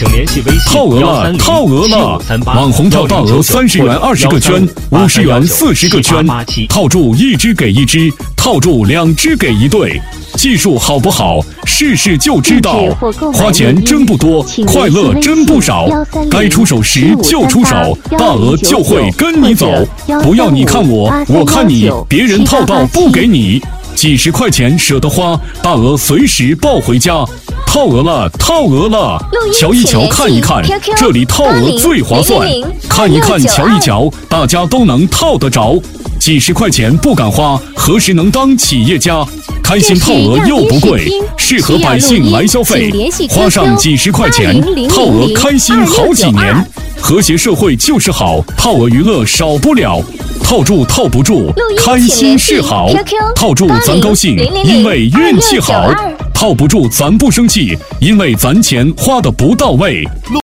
请联系微信套额了，套额了！网红套大额30元20个圈，50元40个圈，套住1只给1只，套住2只给1对。技术好不好，试试就知道。花钱真不多，快乐真不少。该出手时就出手，大额就会跟你走。不要你看我，我看你，别人套到不给你。几十块钱舍得花，大额随时抱回家。套额了，套额了！瞧一瞧，看一看，这里套额最划算。看一看，瞧一瞧，大家都能套得着。几十块钱不敢花，何时能当企业家？开心套额又不贵，适合百姓来消费。花上几十块钱，套额开心好几年。和谐社会就是好，套额娱乐少不了。套住套不住，开心是好；套住咱高兴，因为运气好；套不住咱不生气，因为咱钱花得不到位。